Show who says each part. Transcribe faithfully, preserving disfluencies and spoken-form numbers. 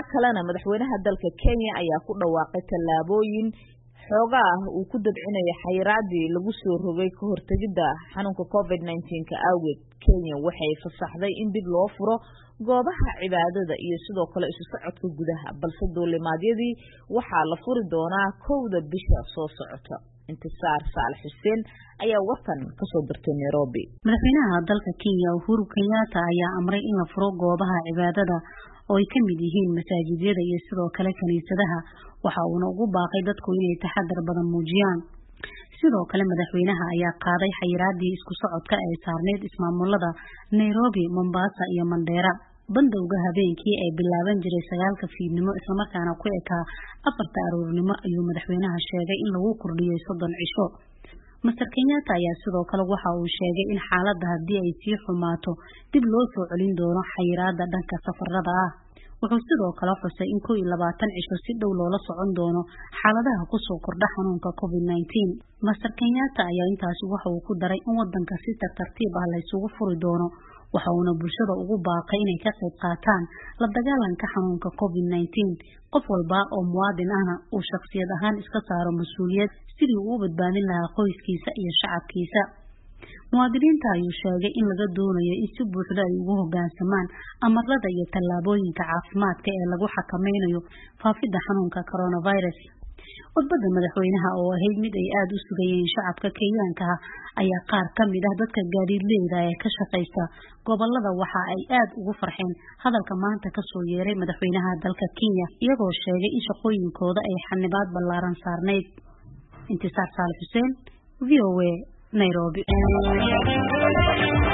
Speaker 1: kalena madaxweynaha dalka Kenya ayaa ku dhawaaqay tallaabooyin xoogaa uu ku dabcinayo xayiraadii lagu soo rogay ka hortagida xanuunka covid nineteen ka awgeed. Kenya waxay fasaxday in dib loo furo goobaha cibaadada iyo sidoo kale isu socodka gudaha, balse duulimaadyadii waxaa la furi doonaa kowda bisha soo socota. Intisaar Saalax Xuseen ayaa warkan ka soo dirtay Nairobi.
Speaker 2: Madaxweynaha dalka Kenya Uhuru Kenyatta ayaa amray in la furo goobaha cibaadada oo ay ka mid yihiin masaajidyada iyo sidoo kale kaniisadaha, waxa uuna ugu baaqay dadku inay taxadar badan muujiyaan. sidoo kale madaxweynaha ayaa qaaday xayiraadii isku socodka ee saarneed ismaamulada Nairobi, Mombasa iyo Mandera. bandowga habeenkii ay bilaaban jiray sagaalka fiidnimo isla markaana ku ekaa afarta aroornimo ayuu madaxweynaha sheegay in lagu kordhiyay soddon cisho. Mister Kenyatta ayaa sidoo kale waxa uu sheegay in xaaladda haddii ay sii xumaato dib loo soo celin doono xayiraadda dhanka safarada ah. wuxuu sidoo kale xusay in kow iyo labaatan cisho si dhow loola socon doono xaaladaha ku soo kordha xanuunka covid nineteen. Mister Kenyatta ayaa intaasi waxa uu ku daray in wadanka si tartiib ah la isugu furi doono, waxa uuna bulshada ugu baaqay inay ka qayb qaataan la dagaalanka xanuunka covid nineteen. qof walba oo muwaadin ahna uu shakhsiyad ahaan iska saaro mas'uuliyad sidii uu u badbaadin lahaa qoyskiisa iyo shacabkiisa. muwaadiniinta ayuu sheegay in laga doonayo in si buuxda ay ugu hoggaansamaan amarada iyo tallaabooyinka caafimaadka ee lagu xakameynayo faafidda xanuunka coronavirus. Wadada madaxweynaha oo ahayd mid ay aad u sugayeen shacabka Kenyaanka ayaa qaar ka mid ah dadka gaadiidleyda ee ka shaqeysta gobolada waxa ay aad ugu farxeen hadalka maanta ka soo yeeray madaxweynaha dalka Kenya, iyagoo sheegay in shaqooyinkooda ay xanibaad ballaaran saarneyd. Intisaar Saalax Xuseen, V O A, Nairobi.